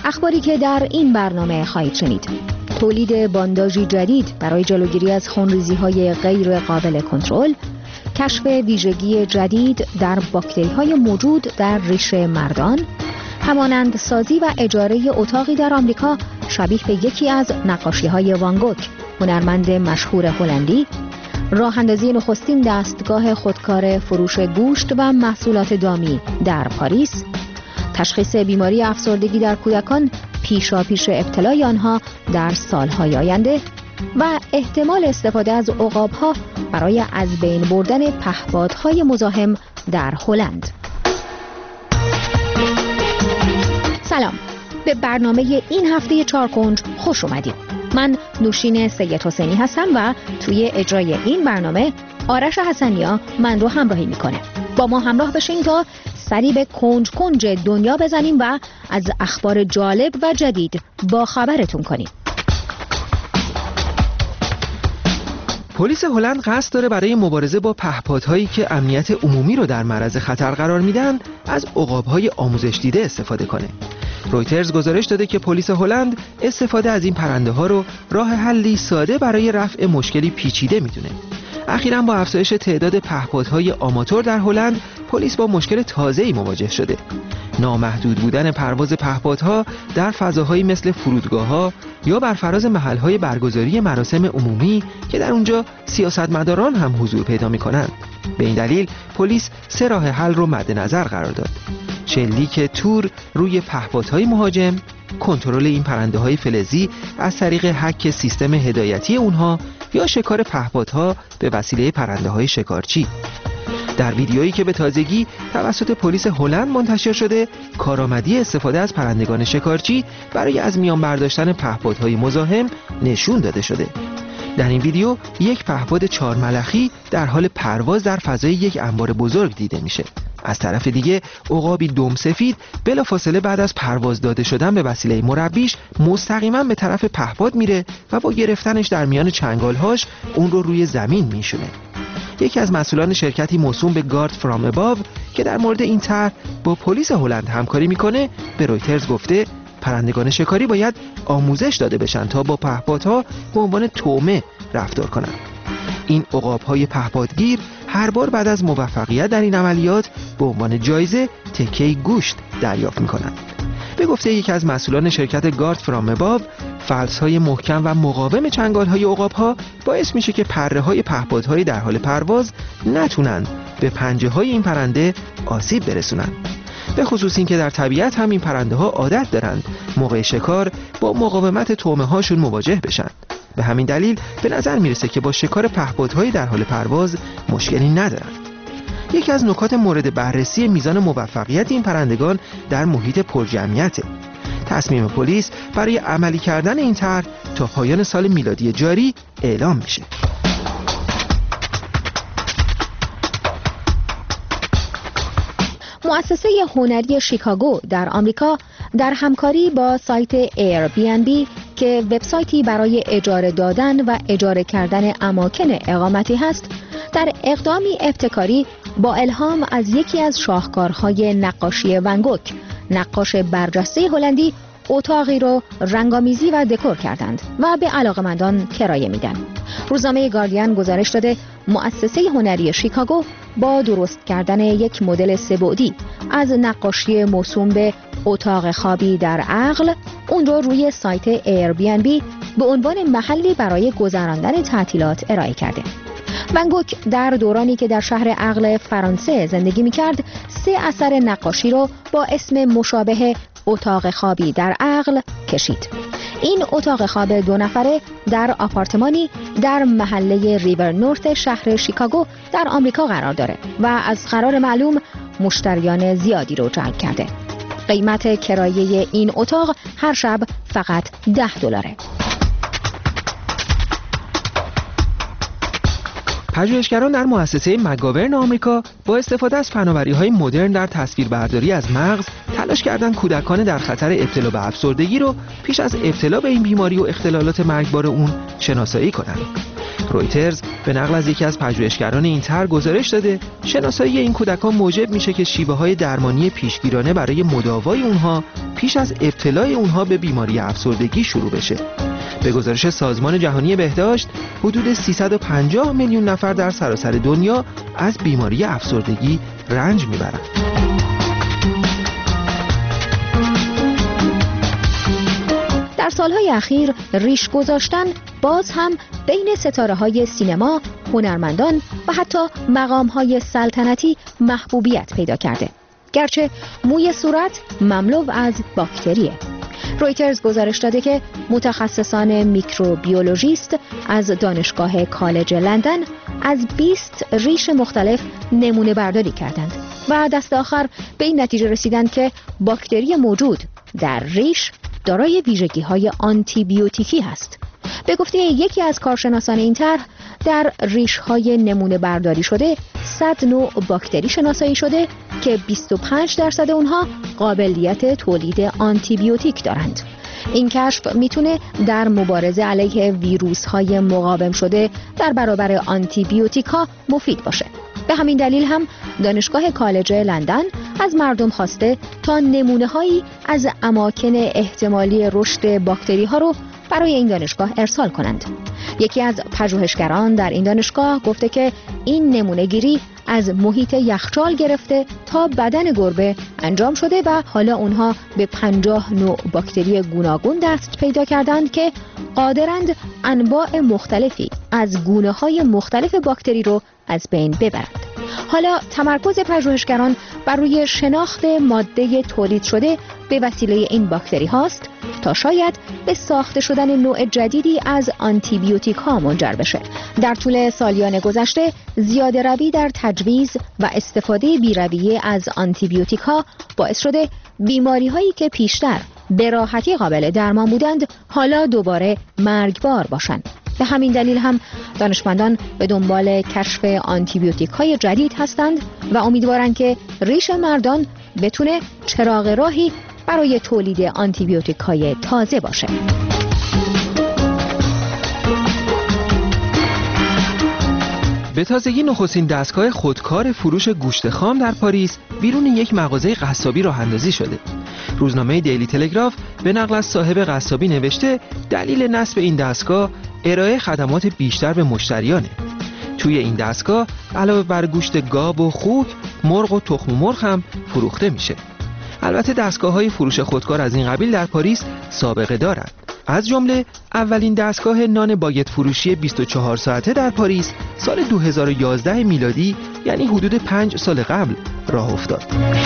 اخباری که در این برنامه خواهید شنید: تولید بانداژی جدید برای جلوگیری از خونریزی‌های غیر قابل کنترل، کشف ویژگی جدید در باکتری‌های موجود در ریشه مردان، همانند سازی و اجاره اتاقی در آمریکا شبیه به یکی از نقاشی‌های وان گوگ، هنرمند مشهور هلندی، راه اندازی نخستین دستگاه خودکار فروش گوشت و محصولات دامی در پاریس، تشخیص بیماری افسردگی در کودکان پیشاپیش ابتلای آنها در سالهای آینده و احتمال استفاده از عقاب‌ها برای از بین بردن پهپادهای مزاحم در هلند. سلام، به برنامه این هفته چارکنج خوش اومدید. من نوشین سید حسینی هستم و توی اجرای این برنامه آرش حسنیا من رو همراهی میکنه. با ما همراه بشین تا سری به کنج کنج دنیا بزنیم و از اخبار جالب و جدید با خبرتون کنیم. پلیس هلند قصد داره برای مبارزه با پهپادهایی که امنیت عمومی رو در معرض خطر قرار میدن از عقاب‌های آموزش دیده استفاده کنه. رویترز گزارش داده که پلیس هلند استفاده از این پرنده ها رو راه حلی ساده برای رفع مشکلی پیچیده میدونه. اخیراً با افزایش تعداد پهپادهای آماتور در هلند، پلیس با مشکل تازه‌ای مواجه شده: نامحدود بودن پرواز پهپادها در فضاهایی مثل فرودگاه‌ها یا بر فراز محل‌های برگزاری مراسم عمومی که در اونجا سیاستمداران هم حضور پیدا می‌کنند. به این دلیل پلیس 3 راه حل رو مد نظر قرار داد: شلیک تور روی پهپادهای مهاجم، کنترل این پرنده‌های فلزی از طریق هک سیستم هدایتی اونها، یا شکار پهپادها به وسیله پرنده‌های شکارچی. در ویدیویی که به تازگی توسط پلیس هلند منتشر شده، کارآمدی استفاده از پرندگان شکارچی برای از میان برداشتن پهپادهای مزاحم نشون داده شده. در این ویدیو یک پهپاد 4 ملخی در حال پرواز در فضای یک انبار بزرگ دیده میشه. از طرف دیگه عقابی دم سفید بلافاصله بعد از پرواز داده شدن به وسیله مربیش مستقیما به طرف پهپاد میره و با گرفتنش در میان چنگالهاش اون رو روی زمین میشونه. یکی از مسئولان شرکتی موسوم به گارد فرام اباو که در مورد این طرح با پلیس هلند همکاری میکنه به رویترز گفته پرندگان شکاری باید آموزش داده بشن تا با پهپادها به عنوان طعمه رفتار کنند. این عقاب‌های پهپادگیر هر بار بعد از موفقیت در این عملیات به عنوان جایزه تکه‌ای گوشت دریافت می‌کنند. به گفته یکی از مسئولان شرکت گارد فرام اباو، فلس‌های محکم و مقاوم چنگال‌های عقاب‌ها باعث میشه که پره‌های پهپادهای در حال پرواز نتونن به پنجه‌های این پرنده آسیب برسونن. به خصوص این که در طبیعت هم این پرنده‌ها عادت دارند موقع شکار با مقاومت طعمه‌هاشون مواجه بشن. به همین دلیل به نظر میرسه که با شکار پهپادهای در حال پرواز مشکلی ندارن. یکی از نکات مورد بررسی میزان موفقیت این پرندگان در محیط پرجمعیته. تصمیم پلیس برای عملی کردن این طرح تا پایان سال میلادی جاری اعلام میشه. مؤسسه هنری شیکاگو در آمریکا در همکاری با سایت ایربی‌اند که وبسایتی برای اجاره دادن و اجاره کردن اماکن اقامتی هست، در اقدامی ابتکاری با الهام از یکی از شاهکارهای نقاشی وان گوگ، نقاش برجسته هلندی، اتاقی رو رنگامیزی و دکور کردند و به علاقه‌مندان کرایه میدن. روزنامه گاردین گزارش داده مؤسسه هنری شیکاگو با درست کردن یک مدل 3 بعدی از نقاشی موسوم به اتاق خوابی در عقل، اون رو روی سایت ایربی‌اند به عنوان محلی برای گذراندن تعطیلات ارائه کرده. وان گوگ در دورانی که در شهر عقل فرانسه زندگی می‌کرد، 3 اثر نقاشی رو با اسم مشابه اتاق خوابی در عقل کشید. این اتاق خواب 2 نفره در آپارتمانی در محله ریور نورت شهر شیکاگو در آمریکا قرار داره و از قرار معلوم مشتریان زیادی رو جلب کرده. قیمت کرایه این اتاق هر شب فقط $10. پژوهشگران در مؤسسه مگاورن آمریکا با استفاده از فناوری‌های مدرن در تصویربرداری از مغز تلاش کردند کودکان در خطر ابتلا به افسردگی رو پیش از ابتلا به این بیماری و اختلالات مرگبار اون شناسایی کنند. رویترز به نقل از یکی از پژوهشگران این طرح گزارش داده شناسایی این کودکان موجب میشه که شیوه‌های درمانی پیشگیرانه برای مداوای اونها پیش از ابتلای اونها به بیماری افسردگی شروع بشه. به گزارش سازمان جهانی بهداشت حدود 350 میلیون نفر در سراسر دنیا از بیماری افسردگی رنج میبرند. در سالهای اخیر ریش گذاشتن باز هم بین ستاره‌های سینما، هنرمندان و حتی مقام‌های سلطنتی محبوبیت پیدا کرده. گرچه موی صورت مملو از باکتریه. رویترز گزارش داده که متخصصان میکروبیولوژیست از دانشگاه کالج لندن از 20 ریش مختلف نمونه برداری کردند و دست آخر به این نتیجه رسیدند که باکتری موجود در ریش دارای ویژگی‌های آنتیبیوتیکی هست. به گفته یکی از کارشناسان این طرح، در ریش‌های نمونه برداری شده 100 نوع باکتری شناسایی شده که 25% اونها قابلیت تولید آنتیبیوتیک دارند. این کشف میتونه در مبارزه علیه ویروس‌های مقاوم شده در برابر آنتیبیوتیک‌ها مفید باشه. به همین دلیل هم دانشگاه کالج لندن از مردم خواسته تا نمونه‌هایی از اماکن احتمالی رشد باکتری‌ها رو برای این دانشگاه ارسال کنند. یکی از پژوهشگران در این دانشگاه گفته که این نمونه‌گیری از محیط یخچال گرفته تا بدن گربه انجام شده و حالا اونها به 50 نوع باکتری گوناگون دست پیدا کردند که قادرند انواع مختلفی از گونه‌های مختلف باکتری رو از بین ببرند. حالا تمرکز پژوهشگران بر روی شناخت ماده تولید شده به وسیله این باکتری هاست تا شاید به ساخته شدن نوع جدیدی از آنتیبیوتیک ها منجر بشه. در طول سالیان گذشته زیاده روی در تجویز و استفاده بی‌رویه از آنتیبیوتیک ها باعث شده بیماری هایی که پیشتر به راحتی قابل درمان بودند حالا دوباره مرگبار باشند. به همین دلیل هم دانشمندان به دنبال کشف آنتیبیوتیک های جدید هستند و امیدوارند که ریش مردان بتونه چراغ راهی برای تولید آنتیبیوتیک های تازه باشه. به تازگی نخستین دستگاه خودکار فروش گوشت خام در پاریس بیرون یک مغازه قصابی راه اندازی شده. روزنامه دیلی تلگراف به نقل از صاحب قصابی نوشته دلیل نصب این دستگاه ارائه خدمات بیشتر به مشتریانه. توی این دستگاه علاوه بر گوشت گاو و خوک، مرغ و تخم مرغ هم فروخته میشه. البته دستگاه‌های فروش خودکار از این قبیل در پاریس سابقه دارند. از جمله اولین دستگاه نان باگت فروشی 24 ساعته در پاریس سال 2011 میلادی، یعنی حدود 5 سال قبل راه افتاد.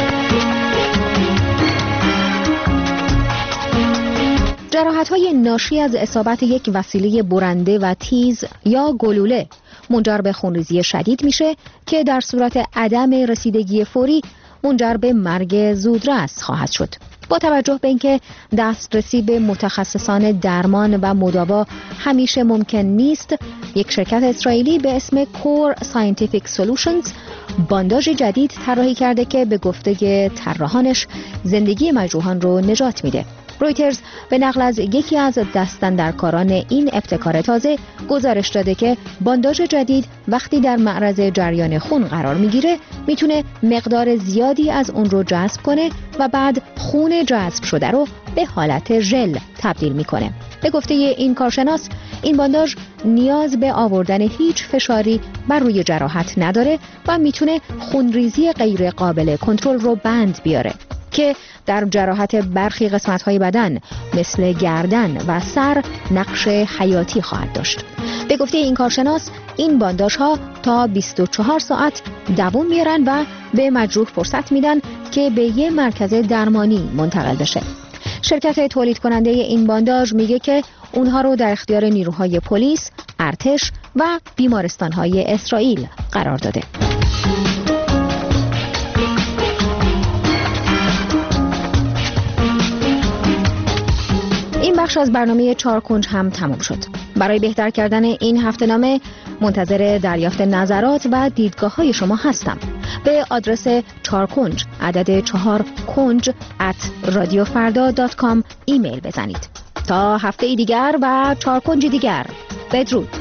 جراحت‌های ناشی از اصابت یک وسیله برنده و تیز یا گلوله منجر به خونریزی شدید میشه که در صورت عدم رسیدگی فوری منجر به مرگ زودرس خواهد شد. با توجه به اینکه دسترسی به متخصصان درمان و مداوا همیشه ممکن نیست، یک شرکت اسرائیلی به اسم کور ساینتیفیک سولوشنز بانداژ جدید طراحی کرده که به گفته طراحانش زندگی مجروحان رو نجات میده. رویترز به نقل از یکی از دستاندرکاران این ابتکار تازه گزارش داده که بانداژ جدید وقتی در معرض جریان خون قرار میگیره میتونه مقدار زیادی از اون رو جذب کنه و بعد خون جذب شده رو به حالت ژل تبدیل میکنه. به گفته این کارشناس این بانداژ نیاز به آوردن هیچ فشاری بر روی جراحت نداره و میتونه خونریزی غیر قابل کنترل رو بند بیاره که در جراحت برخی قسمت‌های بدن مثل گردن و سر نقش حیاتی خواهد داشت. به گفته این کارشناس این بانداژها تا 24 ساعت دوام میارن و به مجروح فرصت میدن که به یه مرکز درمانی منتقل بشه. شرکت تولید کننده این بانداژ میگه که اونها رو در اختیار نیروهای پلیس، ارتش و بیمارستان‌های اسرائیل قرار داده. این بخش از برنامه 4 کنج هم تمام شد. برای بهتر کردن این هفته‌نامه منتظر دریافت نظرات و دیدگاه‌های شما هستم. به آدرس 4 کنج عدد 4 کنج @radiofarda.com ایمیل بزنید. تا هفته دیگر و 4 کنج دیگر، بدرود.